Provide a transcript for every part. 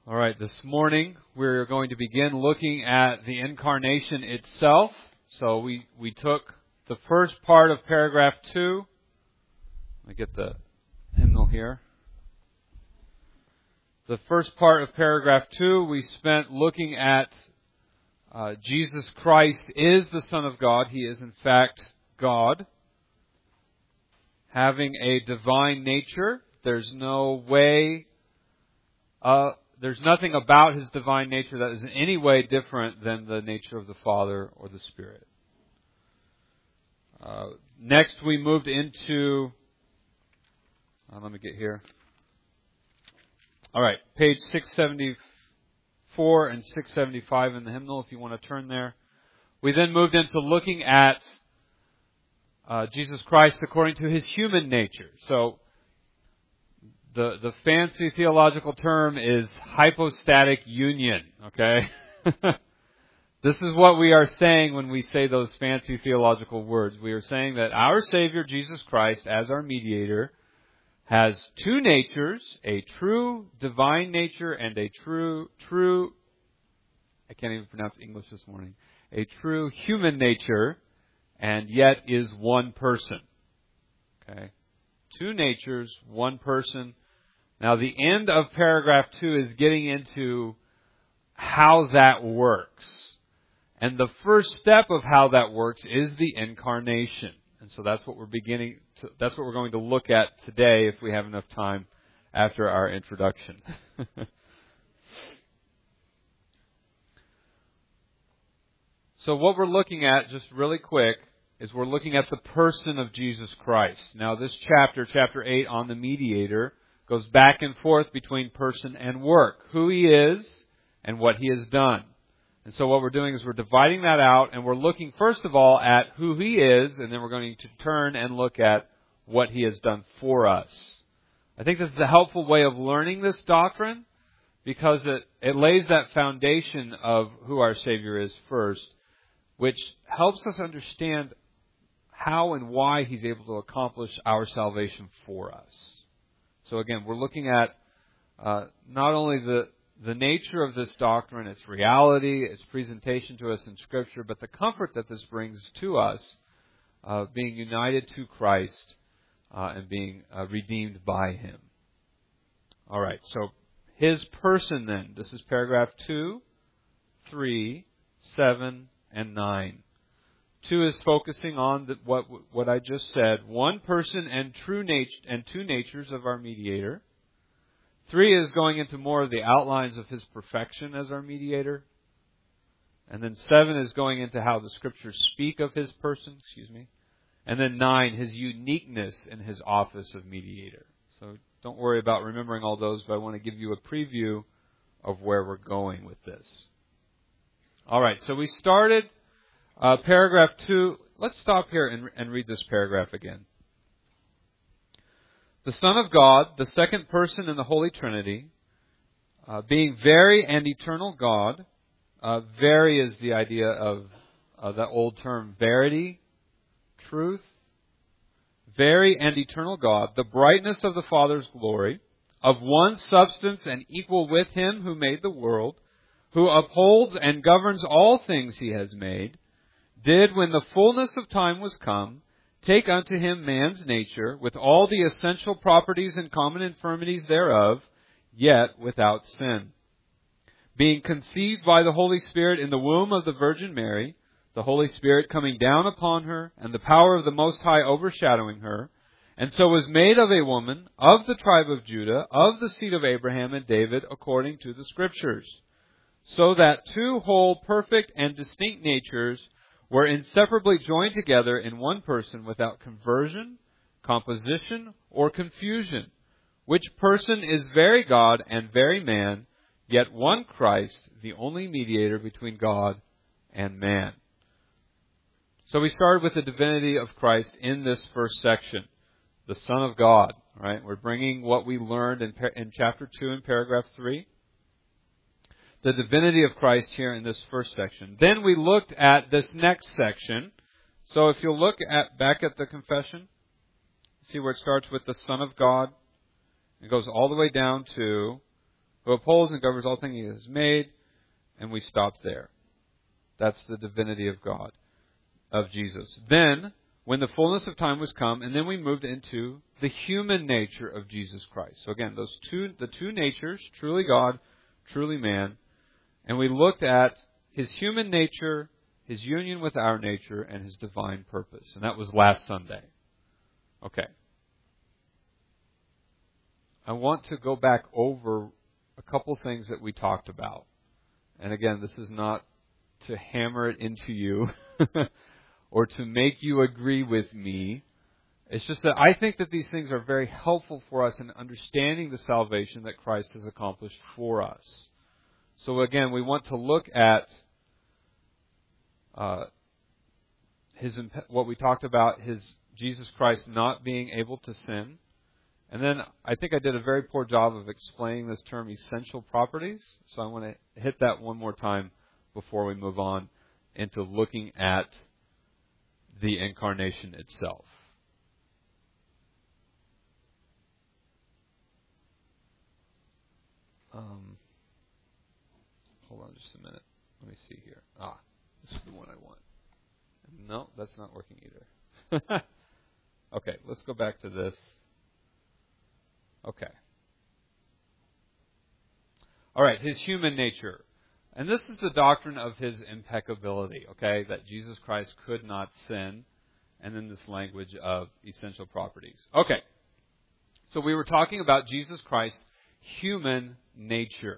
All right, this morning we're going to begin looking at the incarnation itself. So we took the first part of paragraph 2. Let me get the hymnal here. The first part of paragraph 2 we spent looking at Jesus Christ is the Son of God. He is in fact God, having a divine nature. There's nothing about His divine nature that is in any way different than the nature of the Father or the Spirit. Next we moved into, let me get here. All right, page 674 and 675 in the hymnal, if you want to turn there. We then moved into looking at Jesus Christ according to His human nature. So the fancy theological term is hypostatic union, okay? This is what we are saying when we say those fancy theological words. We are saying that our Savior, Jesus Christ, as our mediator, has two natures, a true divine nature and a true, I can't even pronounce English this morning, a true human nature, and yet is one person. Okay? Two natures, one person. Now, the end of paragraph 2 is getting into how that works. And the first step of how that works is the incarnation. And so that's what we're going to look at today if we have enough time after our introduction. So what we're looking at, just really quick, is we're looking at the person of Jesus Christ. Now, this chapter 8 on the mediator, goes back and forth between person and work, who He is and what He has done. And so what we're doing is we're dividing that out, and we're looking first of all at who He is, and then we're going to turn and look at what He has done for us. I think this is a helpful way of learning this doctrine, because it lays that foundation of who our Savior is first, which helps us understand how and why He's able to accomplish our salvation for us. So again, we're looking at not only the nature of this doctrine, its reality, its presentation to us in Scripture, but the comfort that this brings to us, being united to Christ and being redeemed by Him. All right, so His person then. This is paragraph 2, 3, 7, and 9. 2 is focusing on what I just said. One person and two natures of our mediator. 3 is going into more of the outlines of His perfection as our mediator. And then 7 is going into how the Scriptures speak of His person, And then 9, His uniqueness in His office of mediator. So don't worry about remembering all those, but I want to give you a preview of where we're going with this. All right, so we started paragraph 2. Let's stop here and read this paragraph again. The Son of God, the second person in the Holy Trinity, being very and eternal God. Very is the idea of that old term, verity, truth. Very and eternal God, the brightness of the Father's glory, of one substance and equal with Him who made the world, who upholds and governs all things He has made, did, when the fullness of time was come, take unto Him man's nature, with all the essential properties and common infirmities thereof, yet without sin. Being conceived by the Holy Spirit in the womb of the Virgin Mary, the Holy Spirit coming down upon her, and the power of the Most High overshadowing her, and so was made of a woman, of the tribe of Judah, of the seed of Abraham and David, according to the Scriptures, so that two whole, perfect, and distinct natures were inseparably joined together in one person without conversion, composition, or confusion, which person is very God and very man, yet one Christ, the only mediator between God and man. So we started with the divinity of Christ in this first section, the Son of God. Right? We're bringing what we learned in chapter 2 in paragraph 3. The divinity of Christ here in this first section. Then we looked at this next section. So if you'll look back at the confession, see where it starts with the Son of God. It goes all the way down to who upholds and governs all things He has made, and we stop there. That's the divinity of God, of Jesus. Then, when the fullness of time was come, and then we moved into the human nature of Jesus Christ. So again, the two natures, truly God, truly man, and we looked at His human nature, His union with our nature, and His divine purpose. And that was last Sunday. Okay. I want to go back over a couple things that we talked about. And again, this is not to hammer it into you or to make you agree with me. It's just that I think that these things are very helpful for us in understanding the salvation that Christ has accomplished for us. So again, we want to look at what we talked about, Jesus Christ not being able to sin. And then I think I did a very poor job of explaining this term essential properties. So I want to hit that one more time before we move on into looking at the incarnation itself. Hold on just a minute. Let me see here. This is the one I want. No, that's not working either. Okay, let's go back to this. Okay. All right, His human nature. And this is the doctrine of His impeccability, okay, that Jesus Christ could not sin, and then this language of essential properties. Okay, so we were talking about Jesus Christ's human nature.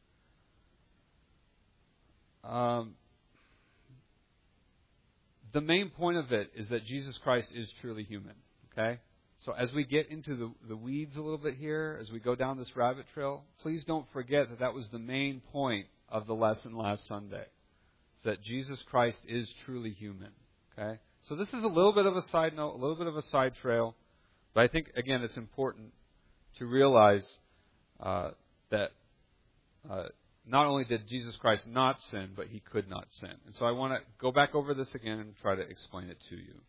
The main point of it is that Jesus Christ is truly human, okay? So as we get into the weeds a little bit here, as we go down this rabbit trail, please don't forget that that was the main point of the lesson last Sunday, that Jesus Christ is truly human, okay? So this is a little bit of a side note, a little bit of a side trail, but I think, again, it's important to realize that not only did Jesus Christ not sin, but He could not sin. And so I want to go back over this again and try to explain it to you.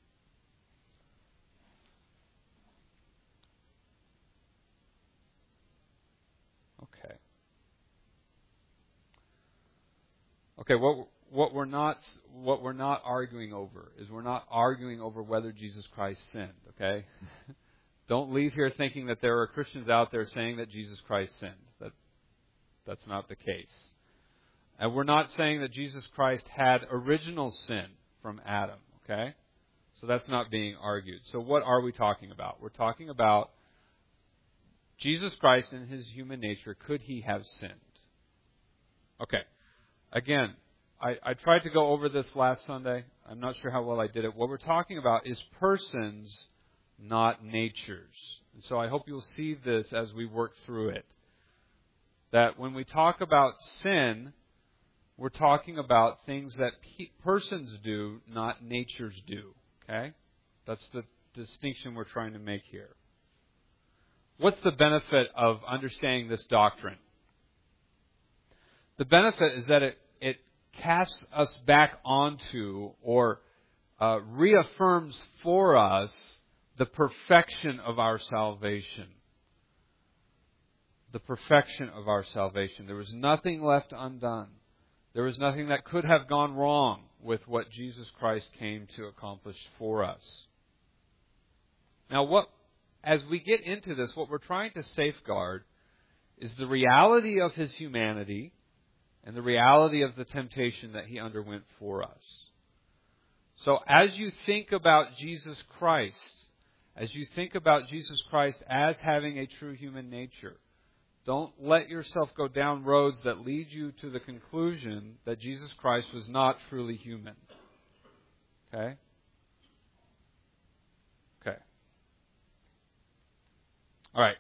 Okay, what we're not arguing over is we're not arguing over whether Jesus Christ sinned, okay? Don't leave here thinking that there are Christians out there saying that Jesus Christ sinned. That's not the case. And we're not saying that Jesus Christ had original sin from Adam, okay? So that's not being argued. So what are we talking about? We're talking about Jesus Christ in His human nature. Could He have sinned? Okay. Again, I tried to go over this last Sunday. I'm not sure how well I did it. What we're talking about is persons, not natures. And so I hope you'll see this as we work through it. That when we talk about sin, we're talking about things that persons do, not natures do. Okay? That's the distinction we're trying to make here. What's the benefit of understanding this doctrine? The benefit is that it casts us back onto or reaffirms for us the perfection of our salvation. The perfection of our salvation. There was nothing left undone. There was nothing that could have gone wrong with what Jesus Christ came to accomplish for us. Now, as we get into this, what we're trying to safeguard is the reality of His humanity and the reality of the temptation that He underwent for us. So as you think about Jesus Christ, as you think about Jesus Christ as having a true human nature, don't let yourself go down roads that lead you to the conclusion that Jesus Christ was not truly human. Okay? Okay. All right.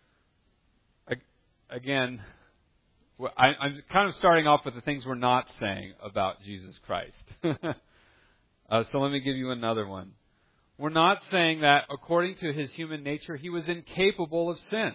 Again, I'm kind of starting off with the things we're not saying about Jesus Christ. So let me give you another one. We're not saying that according to His human nature, He was incapable of sin.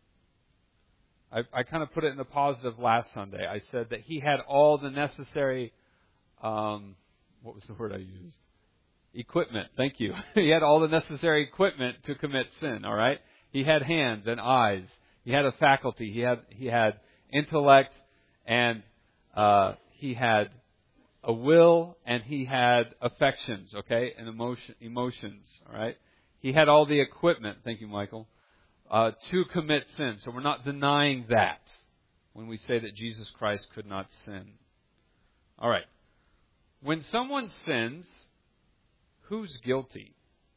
I kind of put it in the positive last Sunday. I said that He had all the necessary, what was the word I used? Equipment. Thank you. He had all the necessary equipment to commit sin, all right? He had hands and eyes. He had a faculty. He had intellect, and he had a will, and he had affections, okay, and emotions, all right? He had all the equipment, thank you, Michael, to commit sin. So we're not denying that when we say that Jesus Christ could not sin. All right. When someone sins, who's guilty?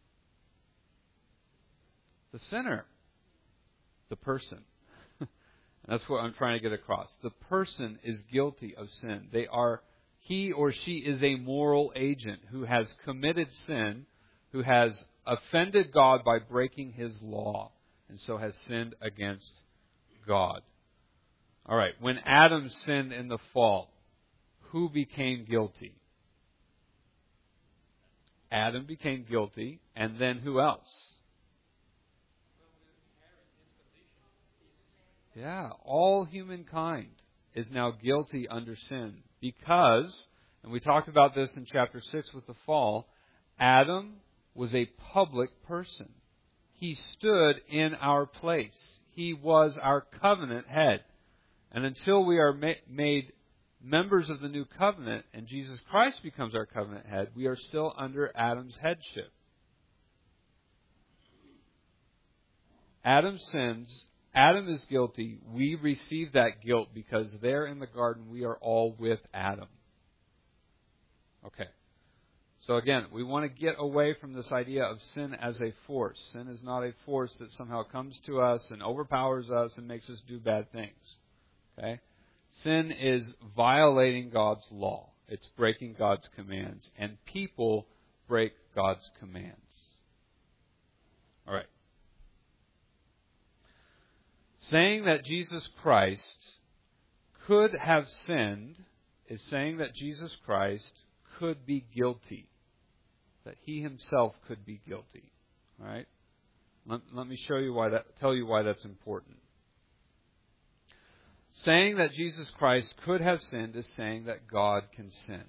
The sinner. The person. That's what I'm trying to get across. The person is guilty of sin. He or she is a moral agent who has committed sin, who has offended God by breaking His law, and so has sinned against God. All right. When Adam sinned in the fall, who became guilty? Adam became guilty, and then who else? Yeah, all humankind is now guilty under sin because, and we talked about this in chapter 6 with the fall, Adam was a public person. He stood in our place. He was our covenant head. And until we are made members of the new covenant and Jesus Christ becomes our covenant head, we are still under Adam's headship. Adam sins. Adam is guilty. We receive that guilt because there in the garden we are all with Adam. Okay. So again, we want to get away from this idea of sin as a force. Sin is not a force that somehow comes to us and overpowers us and makes us do bad things. Okay? Sin is violating God's law. It's breaking God's commands. And people break God's commands. All right. Saying that Jesus Christ could have sinned is saying that Jesus Christ could be guilty. That He Himself could be guilty. All right? Let me tell you why that's important. Saying that Jesus Christ could have sinned is saying that God can sin.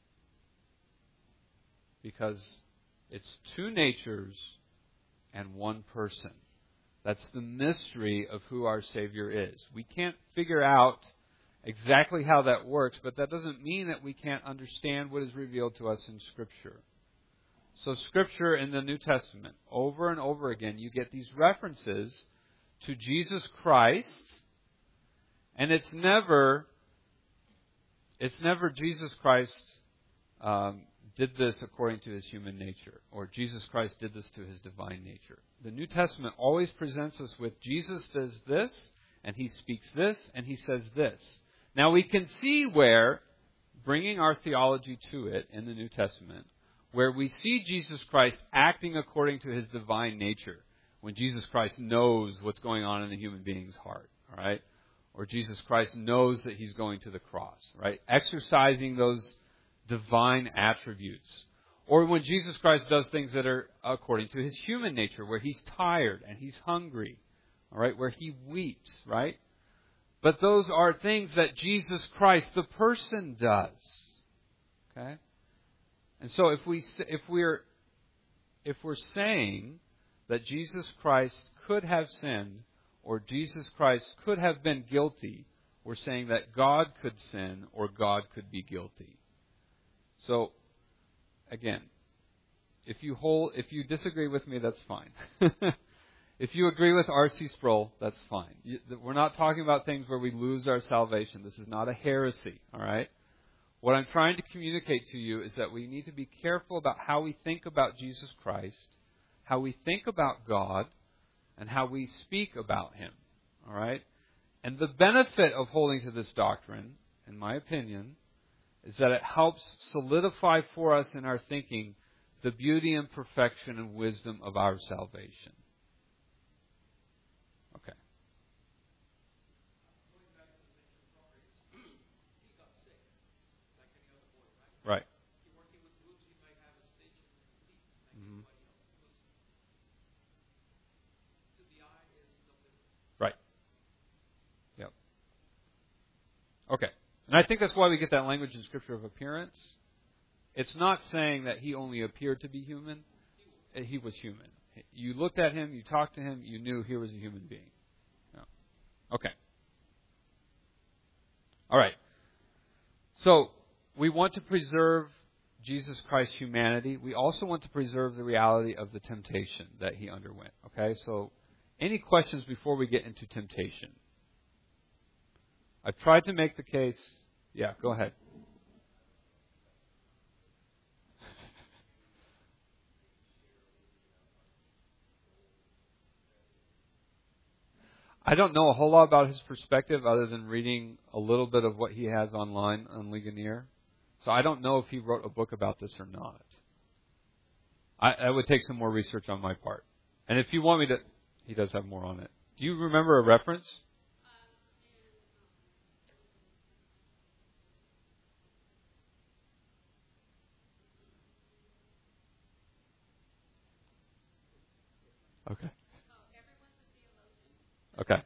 Because it's two natures and one person. That's the mystery of who our Savior is. We can't figure out exactly how that works, but that doesn't mean that we can't understand what is revealed to us in Scripture. So Scripture in the New Testament, over and over again, you get these references to Jesus Christ, and it's never Jesus Christ did this according to His human nature, or Jesus Christ did this to His divine nature. The New Testament always presents us with Jesus does this, and He speaks this, and He says this. Now we can see where, bringing our theology to it in the New Testament, where we see Jesus Christ acting according to His divine nature, when Jesus Christ knows what's going on in the human being's heart, all right? Or Jesus Christ knows that He's going to the cross, right? Exercising those divine attributes. Or when Jesus Christ does things that are according to His human nature, where He's tired and He's hungry, all right, where He weeps, right? But those are things that Jesus Christ, the person, does. Okay? And so if we're saying that Jesus Christ could have sinned, or Jesus Christ could have been guilty, we're saying that God could sin or God could be guilty. So, again, if you disagree with me, that's fine. If you agree with R.C. Sproul, that's fine. We're not talking about things where we lose our salvation. This is not a heresy, all right? What I'm trying to communicate to you is that we need to be careful about how we think about Jesus Christ, how we think about God, and how we speak about Him, all right? And the benefit of holding to this doctrine, in my opinion, is that it helps solidify for us in our thinking the beauty and perfection and wisdom of our salvation. Okay. Right. Mm-hmm. Right. Yep. Okay. And I think that's why we get that language in Scripture of appearance. It's not saying that He only appeared to be human. He was human. You looked at Him, you talked to Him, you knew He was a human being. Yeah. Okay. All right. So, we want to preserve Jesus Christ's humanity. We also want to preserve the reality of the temptation that he underwent. Okay? So, any questions before we get into temptation? I've tried to make the case. Yeah, go ahead. I don't know a whole lot about his perspective other than reading a little bit of what he has online on Ligonier. So I don't know if he wrote a book about this or not. I would take some more research on my part. And if you want me to, he does have more on it. Do you remember a reference? Okay. Okay.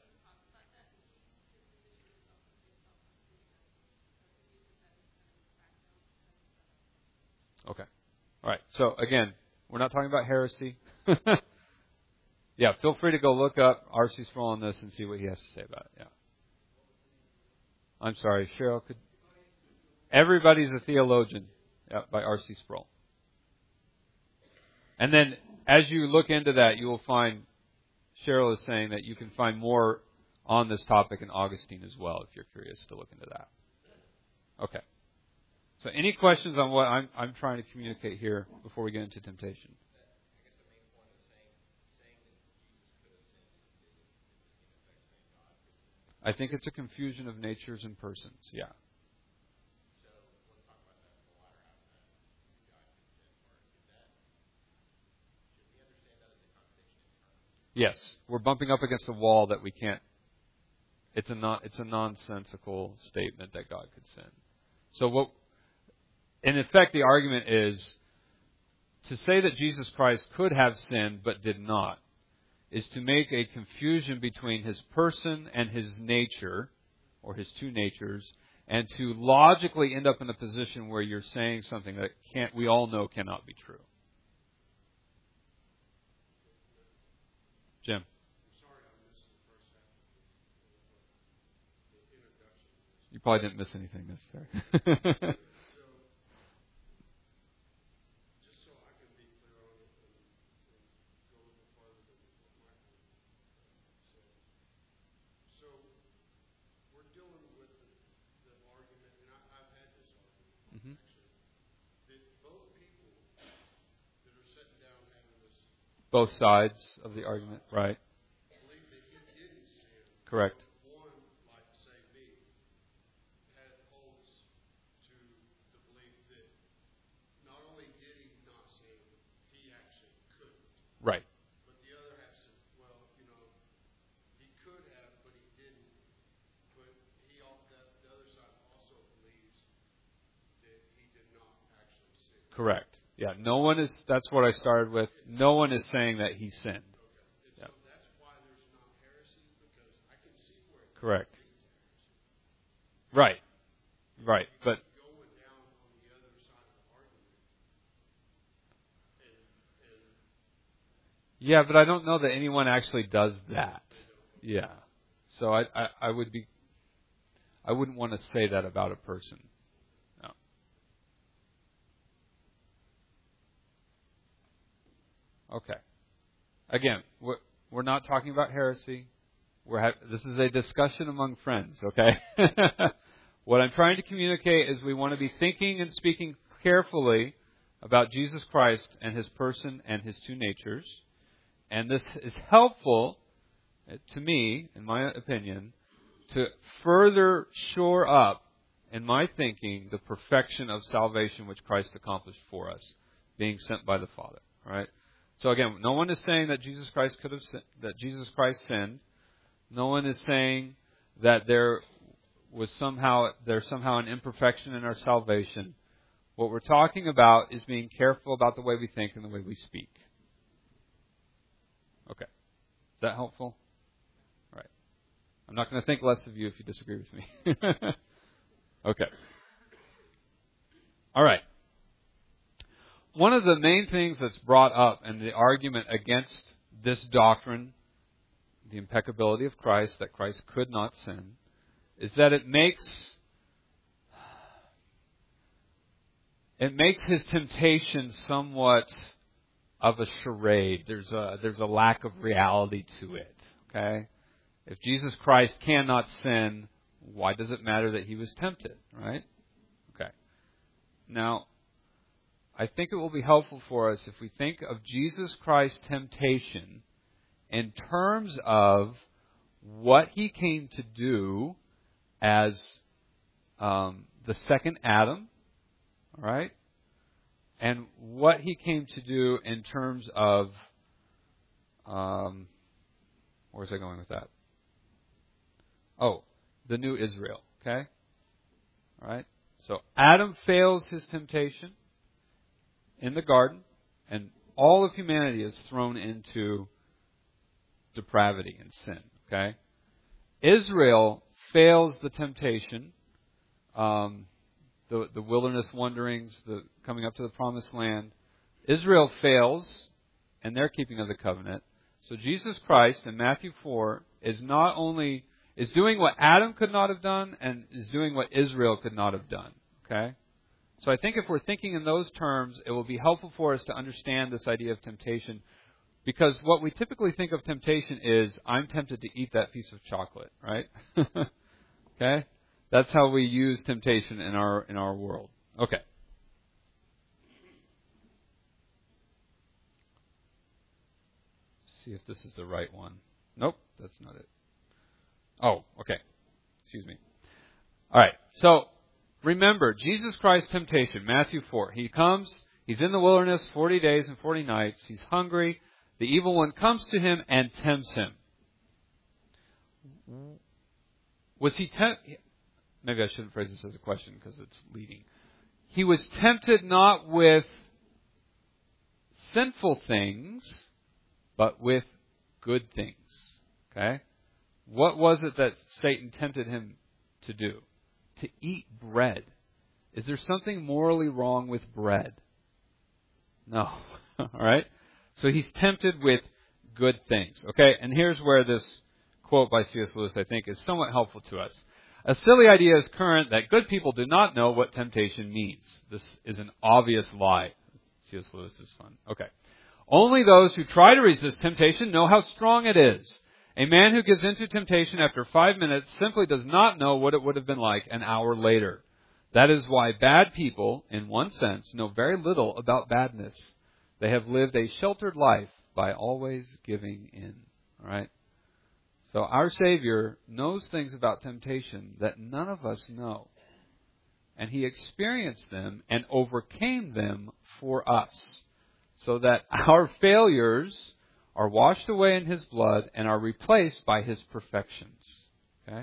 Okay. All right. So again, we're not talking about heresy. Yeah, feel free to go look up R.C. Sproul on this and see what he has to say about it. Yeah. I'm sorry, Cheryl. Everybody's a Theologian, yeah, by R.C. Sproul. And then, as you look into that, you will find Cheryl is saying that you can find more on this topic in Augustine as well, if you're curious to look into that. Okay. So, any questions on what I'm trying to communicate here before we get into temptation? I think it's a confusion of natures and persons. Yeah. Yes, we're bumping up against a wall that we can't. It's a nonsensical statement that God could sin. So what, in effect, the argument is to say that Jesus Christ could have sinned but did not is to make a confusion between his person and his nature, or his two natures, and to logically end up in a position where you're saying something that we all know cannot be true. Jim. You probably didn't miss anything necessary. Both sides of the argument, right? Correct. Right. But the other half said, well, he could have, but he didn't. But the other side also believes that he did not actually sin. Correct. Yeah, that's what I started with. No one is saying that he sinned. Okay. So that's why there's not heresy, because I can see where it Correct. leads to heresy. Right. Right. But Going down on the other side of the argument. yeah, but I don't know that anyone actually does that. Yeah. So I wouldn't want to say that about a person. No. Okay. Again, we're not talking about heresy. This is a discussion among friends, okay? What I'm trying to communicate is we want to be thinking and speaking carefully about Jesus Christ and his person and his two natures. And this is helpful to me, in my opinion, to further shore up in my thinking the perfection of salvation which Christ accomplished for us, being sent by the Father. All right. So again, no one is saying that Jesus Christ sinned. No one is saying that there's somehow an imperfection in our salvation. What we're talking about is being careful about the way we think and the way we speak. Okay. Is that helpful? All right. I'm not going to think less of you if you disagree with me. Okay. All right. One of the main things that's brought up in the argument against this doctrine, the impeccability of Christ, that Christ could not sin, is that it makes it makes his temptation somewhat of a charade. There's a lack of reality to it. Okay? If Jesus Christ cannot sin, why does it matter that he was tempted? Right? Okay. Now, I think it will be helpful for us if we think of Jesus Christ's temptation in terms of what he came to do as the second Adam, all right, and what he came to do in terms of where's I going with that? Oh, the new Israel. Okay, all right. So Adam fails his temptation in the garden, and all of humanity is thrown into depravity and sin. Okay, Israel fails the temptation, the wilderness wanderings, the coming up to the promised land. Israel fails in their keeping of the covenant. So Jesus Christ in Matthew 4 is doing what Adam could not have done and is doing what Israel could not have done. Okay? So I think if we're thinking in those terms, it will be helpful for us to understand this idea of temptation. Because what we typically think of temptation is, I'm tempted to eat that piece of chocolate, right? Okay? That's how we use temptation in our world. Okay. See if this is the right one. Nope, that's not it. Oh, okay. Excuse me. All right. So, remember, Jesus Christ's temptation, Matthew 4. He comes, he's in the wilderness 40 days and 40 nights. He's hungry. The evil one comes to him and tempts him. Was he tempted? Maybe I shouldn't phrase this as a question because it's leading. He was tempted not with sinful things, but with good things. Okay? What was it that Satan tempted him to do? To eat bread. Is there something morally wrong with bread? No. All right? So he's tempted with good things. Okay? And here's where this quote by C.S. Lewis, I think, is somewhat helpful to us. A silly idea is current that good people do not know what temptation means. This is an obvious lie. C.S. Lewis is fun. Okay. Only those who try to resist temptation know how strong it is. A man who gives into temptation after 5 minutes simply does not know what it would have been like an hour later. That is why bad people, in one sense, know very little about badness. They have lived a sheltered life by always giving in. All right? So our Savior knows things about temptation that none of us know. And He experienced them and overcame them for us, so that our failures are washed away in His blood and are replaced by His perfections. Okay?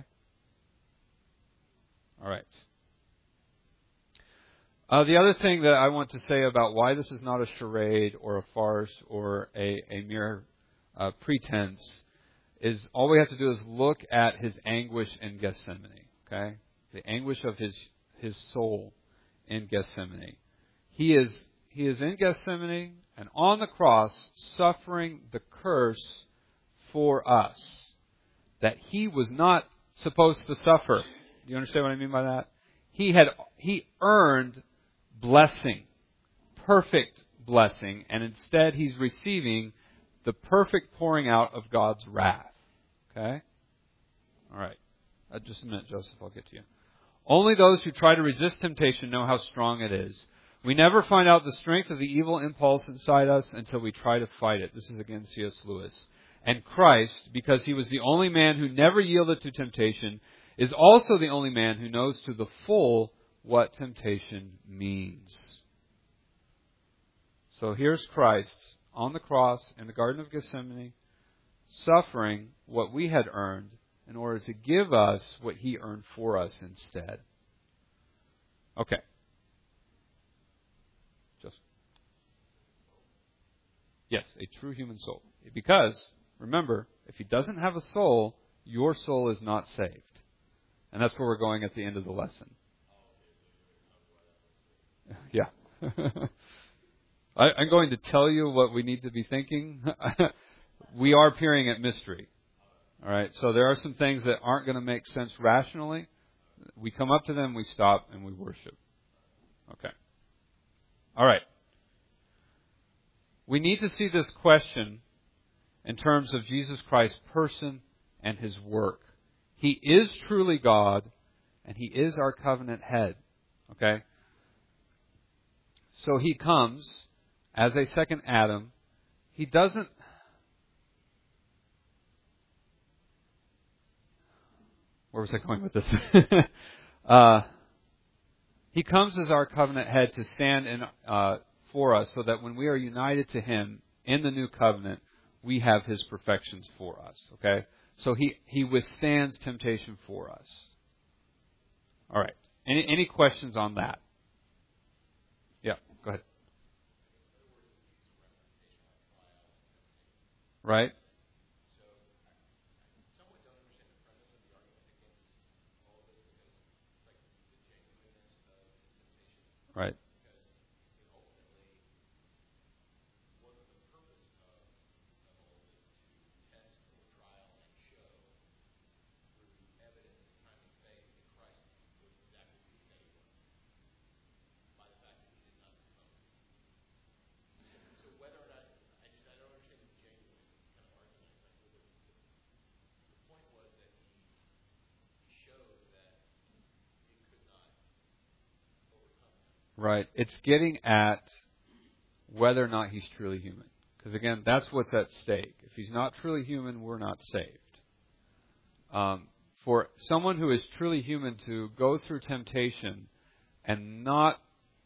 All right. The other thing that I want to say about why this is not a charade or a farce or a mere pretense is all we have to do is look at His anguish in Gethsemane. Okay? The anguish of His soul in Gethsemane. He is in Gethsemane and on the cross suffering the curse for us that He was not supposed to suffer. Do you understand what I mean by that? He earned blessing, perfect blessing, and instead He's receiving the perfect pouring out of God's wrath. Okay? All right. Just a minute, Joseph. I'll get to you. Only those who try to resist temptation know how strong it is. We never find out the strength of the evil impulse inside us until we try to fight it. This is again C.S. Lewis. And Christ, because He was the only man who never yielded to temptation, is also the only man who knows to the full what temptation means. So here's Christ on the cross in the Garden of Gethsemane, suffering what we had earned in order to give us what He earned for us instead. Okay. Yes, a true human soul. Because, remember, if he doesn't have a soul, your soul is not saved. And that's where we're going at the end of the lesson. Yeah. I'm going to tell you what we need to be thinking. We are peering at mystery. All right, so there are some things that aren't going to make sense rationally. We come up to them, we stop, and we worship. Okay. All right. We need to see this question in terms of Jesus Christ's person and His work. He is truly God, and He is our covenant head. Okay? So He comes as a second Adam. He doesn't... Where was I going with this? He comes as our covenant head to stand in for us, so that when we are united to Him in the new covenant, we have His perfections for us. Okay? So He withstands temptation for us. All right. Any questions on that? Yeah, go ahead. Right? Right. Right. It's getting at whether or not He's truly human. Because again, that's what's at stake. If He's not truly human, we're not saved. For someone who is truly human to go through temptation and not,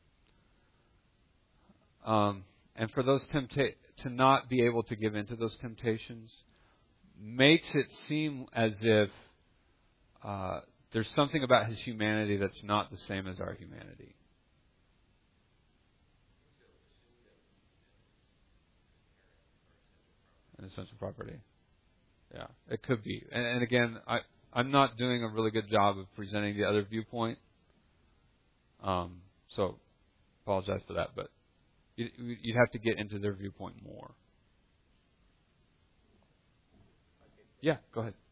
and for those to not be able to give into those temptations, makes it seem as if there's something about His humanity that's not the same as our humanity. An essential property. Yeah, it could be. And again, I'm not doing a really good job of presenting the other viewpoint. So, apologize for that, but you'd have to get into their viewpoint more. Yeah, go ahead.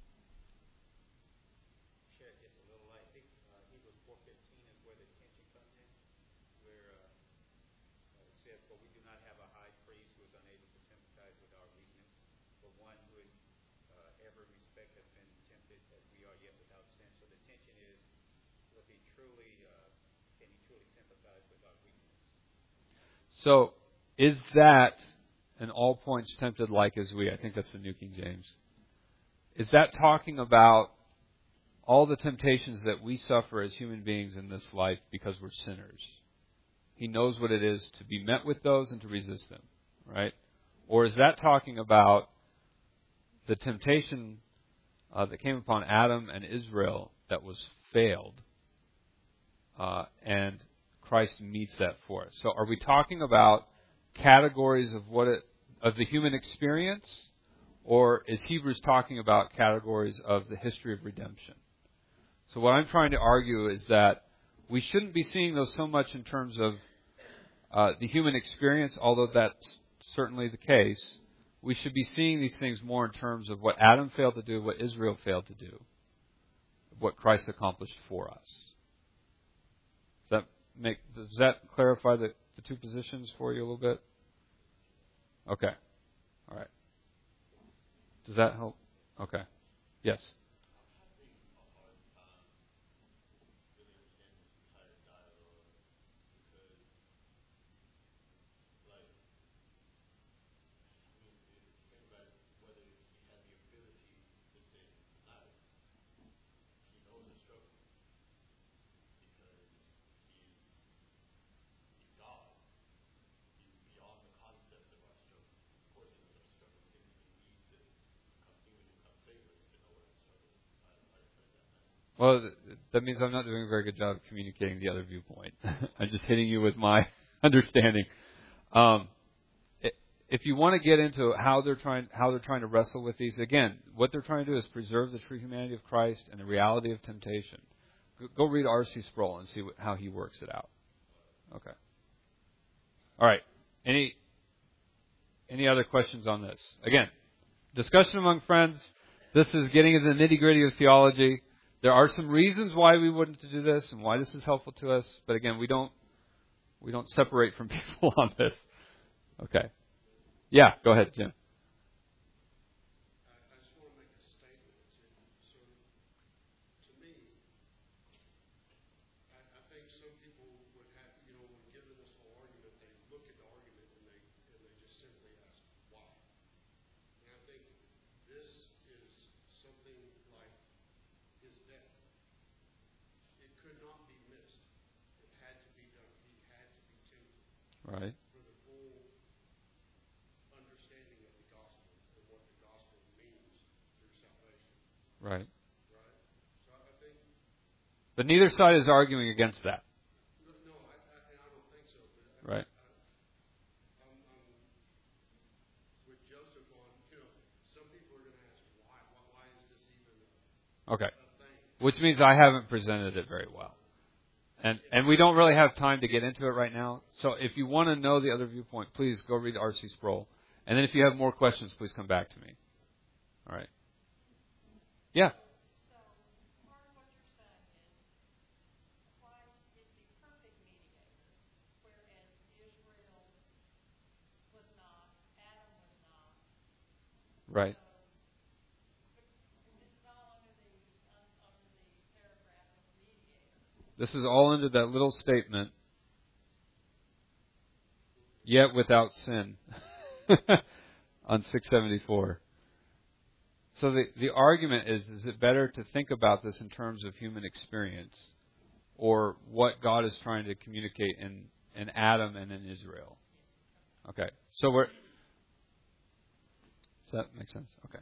Share just a little light. I think Hebrews 4:15 is where the tension comes in, where it says, "For we do not have a high priest who is unable to sympathize with our weakness, but one who in every respect has been tempted as we are, yet without sin." So the tension is, was He truly, can He truly sympathize with our weakness? So, is that an all points tempted like as we? I think that's the New King James. Is that talking about all the temptations that we suffer as human beings in this life because we're sinners? He knows what it is to be met with those and to resist them, right? Or is that talking about the temptation that came upon Adam and Israel that was failed, and Christ meets that for us? So are we talking about categories of the human experience, or is Hebrews talking about categories of the history of redemption? So what I'm trying to argue is that we shouldn't be seeing those so much in terms of the human experience, although that's certainly the case. We should be seeing these things more in terms of what Adam failed to do, what Israel failed to do, what Christ accomplished for us. Does that clarify the two positions for you a little bit? Okay. All right. Does that help? Okay. Yes. Well, that means I'm not doing a very good job of communicating the other viewpoint. I'm just hitting you with my understanding. If you want to get into how they're trying to wrestle with these, again, what they're trying to do is preserve the true humanity of Christ and the reality of temptation. Go read R.C. Sproul and see how he works it out. Okay. All right. Any other questions on this? Again, discussion among friends. This is getting into the nitty-gritty of theology. There are some reasons why we wouldn't do this and why this is helpful to us. But again, we don't We don't separate from people on this. Okay. Yeah, go ahead, Jim. I just want to make a statement. So, to me, I think some people would have, when given this whole argument, they look at the argument and they just simply ask why. And I think this is something like his death. It could not be missed. It had to be done. He had to be tempted. Right. For the full understanding of the gospel and what the gospel means through salvation. Right. Right? So I think. But neither side is arguing against that. No, I don't think so. But Right. I'm with Joseph on, some people are going to ask why is this even Okay. a thing? Which means I haven't presented it very well. And we don't really have time to get into it right now. So if you want to know the other viewpoint, please go read R.C. Sproul. And then if you have more questions, please come back to me. All right. Yeah. So, part of what you're saying is Christ is the perfect mediator, whereas Israel was not, Adam was not. Right. So, this is all under the paragraph of mediator. This is all under that little statement, yet without sin, on 674. So the argument is it better to think about this in terms of human experience or what God is trying to communicate in Adam and in Israel? Okay. So does that make sense? Okay.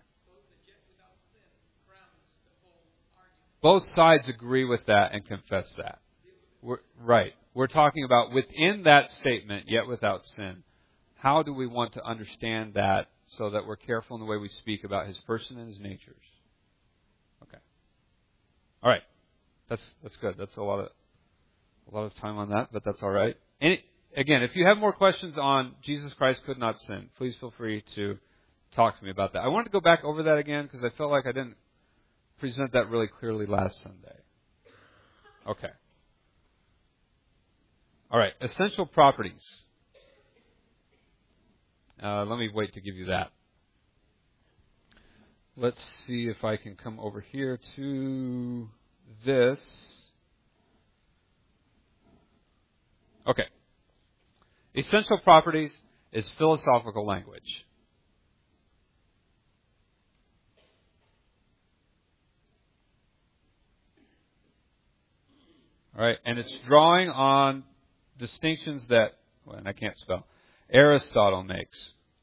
Both sides agree with that and confess that. We're talking about within that statement, yet without sin. How do we want to understand that so that we're careful in the way we speak about His person and His natures? Okay. All right. That's good. That's a lot of time on that, but that's all right. Again, if you have more questions on Jesus Christ could not sin, please feel free to talk to me about that. I wanted to go back over that again because I felt like I didn't present that really clearly last Sunday. Okay. All right. Essential properties. Let me wait to give you that. Let's see if I can come over here to this. Okay. Essential properties is philosophical language. All right, and it's drawing on distinctions that, and I can't spell, Aristotle makes.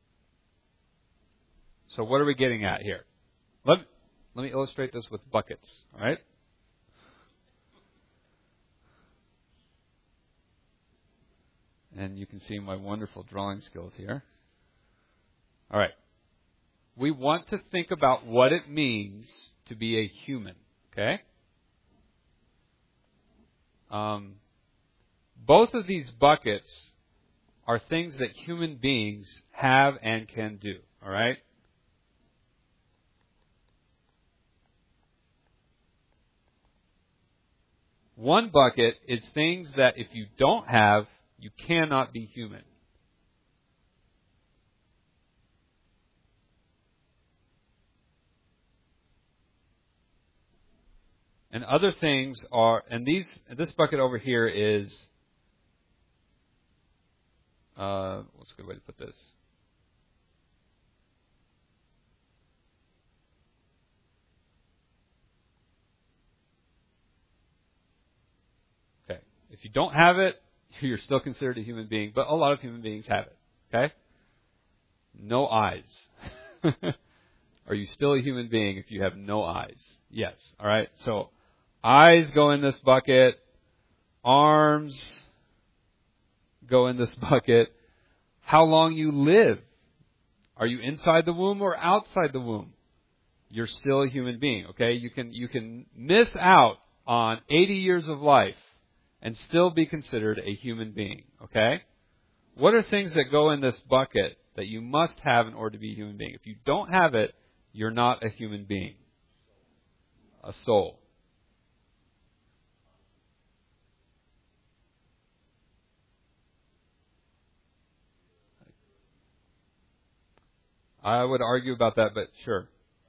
So what are we getting at here? Let me illustrate this with buckets, all right? And you can see my wonderful drawing skills here. All right. We want to think about what it means to be a human, okay? Both of these buckets are things that human beings have and can do, all right? One bucket is things that if you don't have, you cannot be human. And other things are, and this bucket over here is, what's a good way to put this? Okay. If you don't have it, you're still considered a human being, but a lot of human beings have it. Okay? No eyes. Are you still a human being if you have no eyes? Yes. All right. So eyes go in this bucket. Arms go in this bucket. How long you live. Are you inside the womb or outside the womb? You're still a human being. Okay? You can miss out on 80 years of life and still be considered a human being. Okay? What are things that go in this bucket that you must have in order to be a human being? If you don't have it, you're not a human being. A soul. I would argue about that, but sure.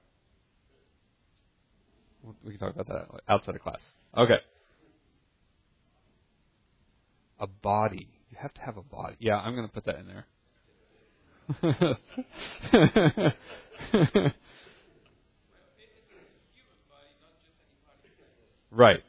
We can talk about that outside of class. Okay. A body. You have to have a body. Yeah, I'm going to put that in there. Right.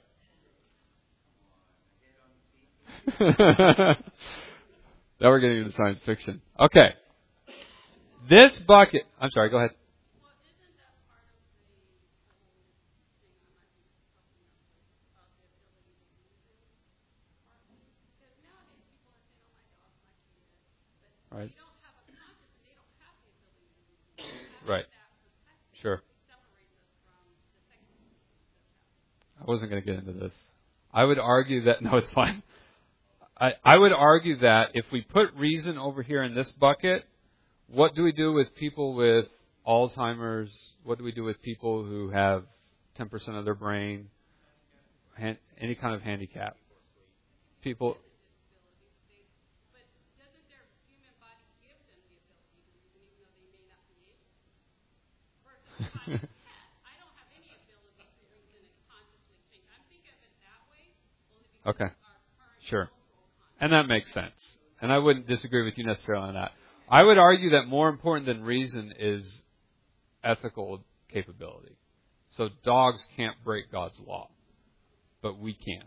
Now we're getting into science fiction. Okay. This bucket. I'm sorry, go ahead. Well, isn't that part of the whole thing I might be helping us with, the ability to reason? Partly. Because nowadays people are saying, oh, my dog, my kid, but Right. they don't have a conscience and they don't have the ability to reason. They have Right. that perspective. Sure. It separates us from the second that's happening. I wasn't going to get into this. I would argue that, no, it's fine. I would argue that if we put reason over here in this bucket, what do we do with people with Alzheimer's? What do we do with people who have 10% of their brain, any kind of handicap? People. But doesn't their human body give them the ability to reason even though they may not be able? Versus if I'm a cat, I don't have any ability to reason and consciously think. I'm thinking of it that way only because Okay. our current Sure. cultural context. And that makes sense. And I wouldn't disagree with you necessarily on that. I would argue that more important than reason is ethical capability. So dogs can't break God's law, but we can.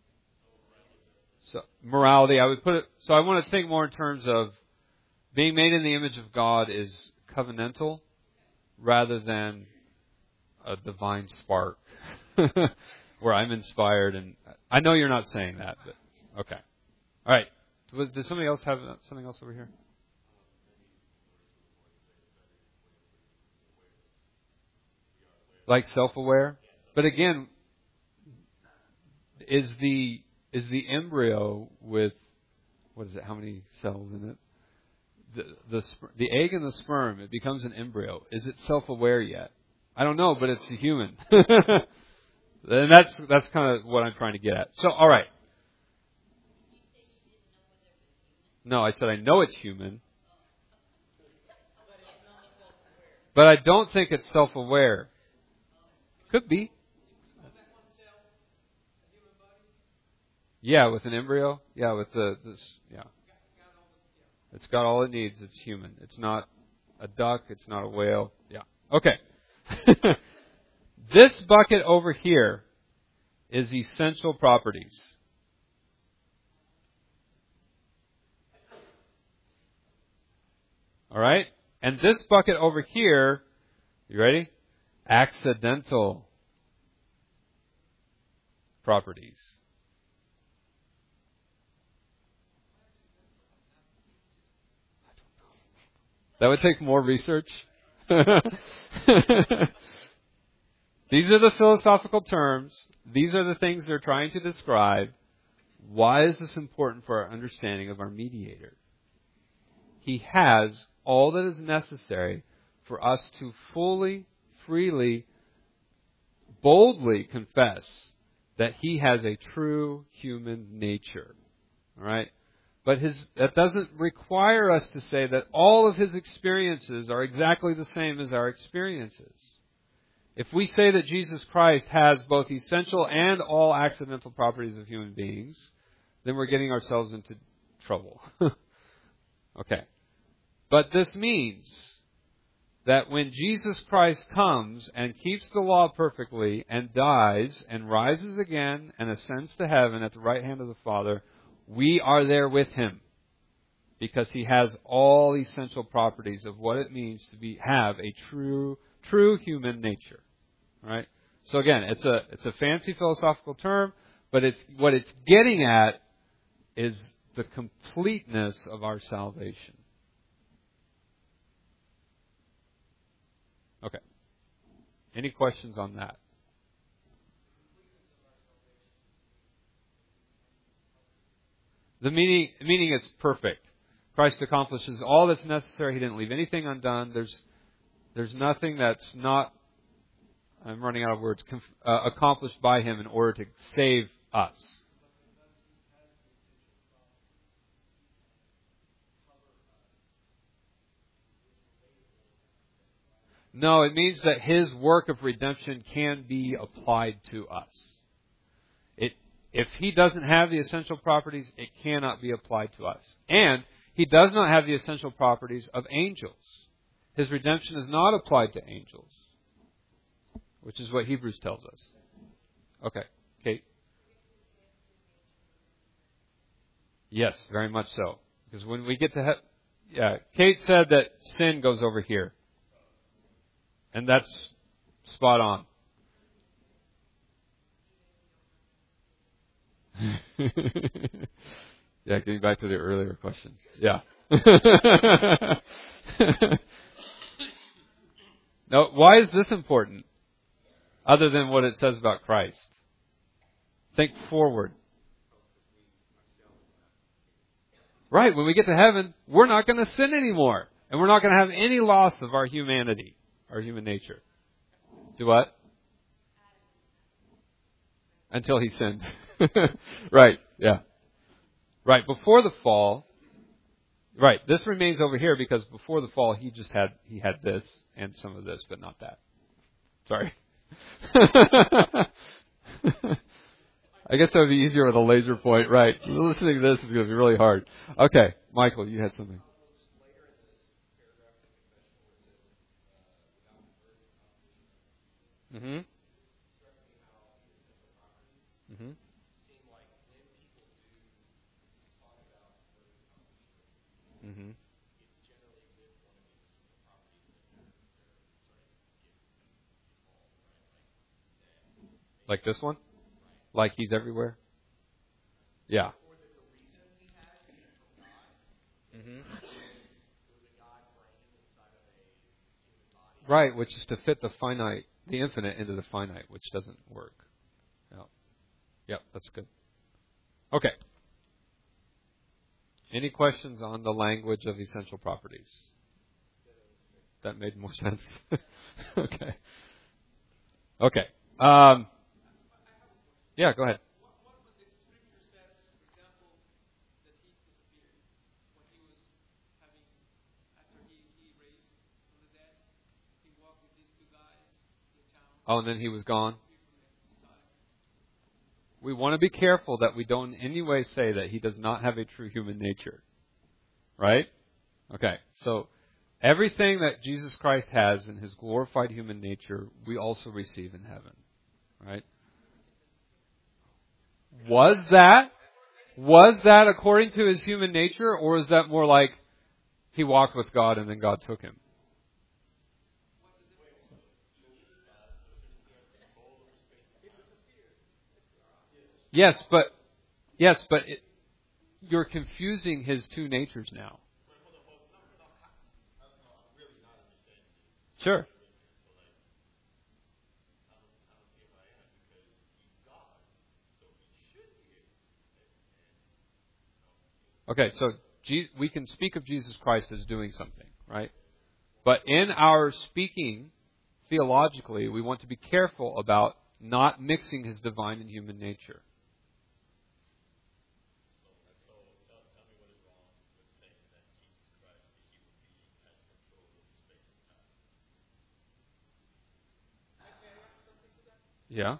So morality, I would put it, so I want to think more in terms of being made in the image of God is covenantal rather than a divine spark where I'm inspired. And I know you're not saying that, but okay. All right. Does somebody else have something else over here? Like self-aware? But again, is the embryo with, what is it, how many cells in it? The egg and the sperm, it becomes an embryo. Is it self-aware yet? I don't know, but it's a human. And that's kind of what I'm trying to get at. So, all right. No, I said I know it's human. But I don't think it's self-aware. Could be. Yeah, with an embryo. Yeah, with yeah. It's got all it needs. It's human. It's not a duck. It's not a whale. Yeah. Okay. This bucket over here is essential properties. All right? And this bucket over here, you ready? Accidental properties. That would take more research. These are the philosophical terms. These are the things they're trying to describe. Why is this important for our understanding of our mediator? He has all that is necessary for us to fully, freely, boldly confess that he has a true human nature. All right? But that doesn't require us to say that all of his experiences are exactly the same as our experiences. If we say that Jesus Christ has both essential and all accidental properties of human beings, then we're getting ourselves into trouble. Okay. But this means that when Jesus Christ comes and keeps the law perfectly and dies and rises again and ascends to heaven at the right hand of the Father, we are there with him because he has all essential properties of what it means to have a true human nature. All right? So again, it's a fancy philosophical term, but what it's getting at is the completeness of our salvation. Okay. Any questions on that? The meaning is perfect. Christ accomplishes all that's necessary. He didn't leave anything undone. There's nothing that's not, I'm running out of words, accomplished by him in order to save us. No, it means that His work of redemption can be applied to us. If He doesn't have the essential properties, it cannot be applied to us. And He does not have the essential properties of angels. His redemption is not applied to angels, which is what Hebrews tells us. Okay, Kate? Yes, very much so. Because when we get to Kate said that sin goes over here. And that's spot on. Yeah, getting back to the earlier question. Yeah. Now, why is this important? Other than what it says about Christ. Think forward. Right, when we get to heaven, we're not going to sin anymore. And we're not going to have any loss of our humanity, our human nature. Do what? Until he sinned. Right, yeah. Right, before the fall, right, this remains over here because before the fall he had this and some of this, but not that. Sorry. I guess that would be easier with a laser point, right. Listening to this is going to be really hard. Okay, Michael, you had something. Mm-hmm. Mm-hmm. Mm-hmm. Like this one? Like he's everywhere? Yeah. Mm-hmm. Right, which is to fit the infinite into the finite, which doesn't work. Yeah. Yep, that's good. Okay. Any questions on the language of essential properties? That made more sense. Okay. Okay. Yeah, go ahead. What when the scripture says, for example, that he disappeared when he was having, after he raised from the dead, he walked with these two guys in town. Oh, and then he was gone? We want to be careful that we don't in any way say that he does not have a true human nature. Right? Okay, so everything that Jesus Christ has in his glorified human nature, we also receive in heaven. Right? Was that according to his human nature, or is that more like he walked with God and then God took him? Yes, but you're confusing his two natures now. Sure. Okay, so we can speak of Jesus Christ as doing something, right? But in our speaking theologically, we want to be careful about not mixing his divine and human nature. Yeah.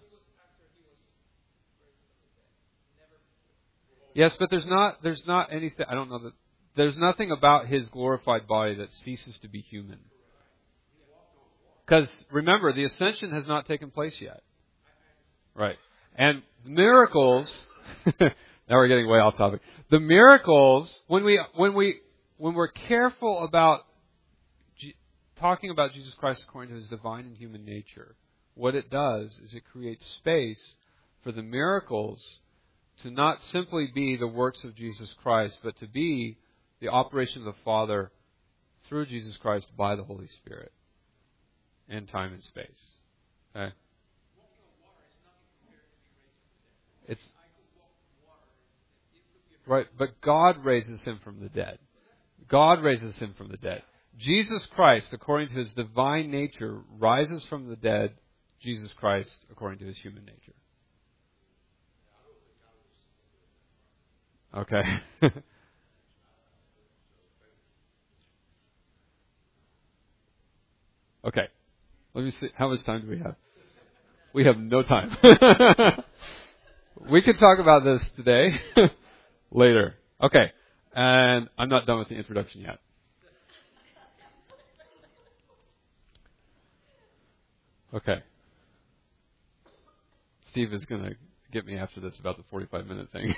Yes, but there's not anything. I don't know that there's nothing about his glorified body that ceases to be human. Because remember, the ascension has not taken place yet. Right. And miracles. Now we're getting way off topic. The miracles, when we're careful about talking about Jesus Christ according to his divine and human nature, what it does is it creates space for the miracles to not simply be the works of Jesus Christ, but to be the operation of the Father through Jesus Christ by the Holy Spirit in time and space. Okay? It's right, but God raises him from the dead. God raises him from the dead. Jesus Christ, according to his divine nature, rises from the dead. Jesus Christ, according to his human nature. Okay. Okay. Let me see. How much time do we have? We have no time. We could talk about this today. Later. Okay. And I'm not done with the introduction yet. Okay. Steve is going to get me after this about the 45-minute thing.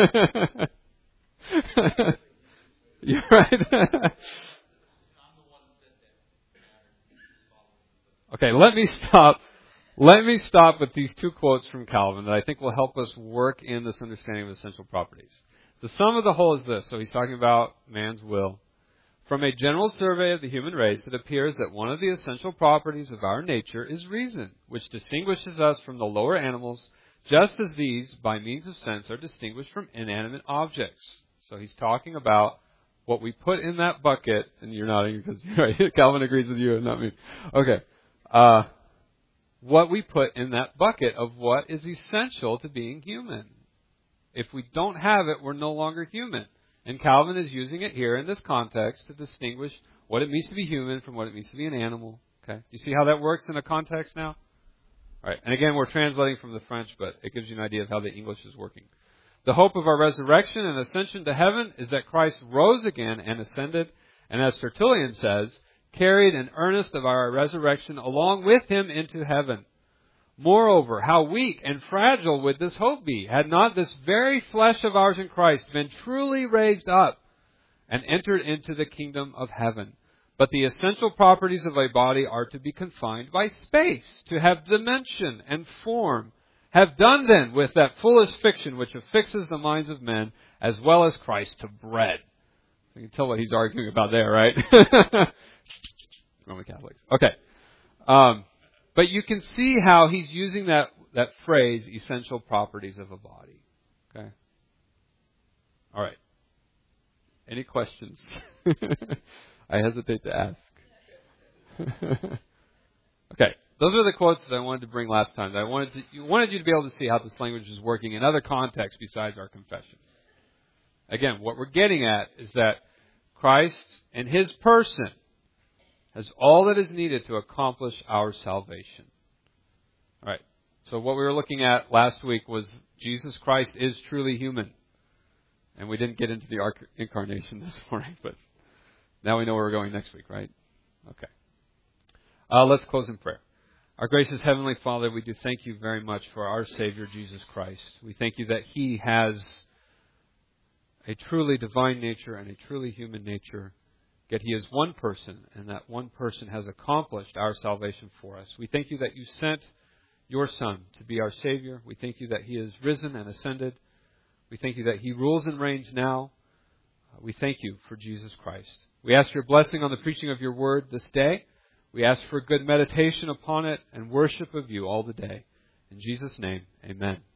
You're right. Okay, let me stop with these two quotes from Calvin that I think will help us work in this understanding of essential properties. The sum of the whole is this. So he's talking about man's will. From a general survey of the human race, it appears that one of the essential properties of our nature is reason, which distinguishes us from the lower animals, just as these, by means of sense, are distinguished from inanimate objects. So he's talking about what we put in that bucket, and you're nodding because right, Calvin agrees with you and not me. Okay. What we put in that bucket of what is essential to being human. If we don't have it, we're no longer human. And Calvin is using it here in this context to distinguish what it means to be human from what it means to be an animal. Okay? You see how that works in a context now? All right. And again, we're translating from the French, but it gives you an idea of how the English is working. The hope of our resurrection and ascension to heaven is that Christ rose again and ascended, and as Tertullian says, carried an earnest of our resurrection along with him into heaven. Moreover, how weak and fragile would this hope be, had not this very flesh of ours in Christ been truly raised up and entered into the kingdom of heaven. But the essential properties of a body are to be confined by space, to have dimension and form. Have done then with that foolish fiction which affixes the minds of men, as well as Christ, to bread. You can tell what he's arguing about there, right? Roman Catholics. Okay. But you can see how he's using that phrase, essential properties of a body. Okay? All right. Any questions? I hesitate to ask. Okay. Those are the quotes that I wanted to bring last time. That I wanted you to be able to see how this language is working in other contexts besides our confession. Again, what we're getting at is that Christ and His person has all that is needed to accomplish our salvation. All right. So what we were looking at last week was Jesus Christ is truly human. And we didn't get into the incarnation this morning, but now we know where we're going next week, right? Okay. Let's close in prayer. Our gracious Heavenly Father, we do thank you very much for our Savior, Jesus Christ. We thank you that He has a truly divine nature and a truly human nature. Yet He is one person, and that one person has accomplished our salvation for us. We thank you that you sent your Son to be our Savior. We thank you that He is risen and ascended. We thank you that He rules and reigns now. We thank you for Jesus Christ. We ask your blessing on the preaching of your word this day. We ask for good meditation upon it and worship of you all the day. In Jesus' name, amen.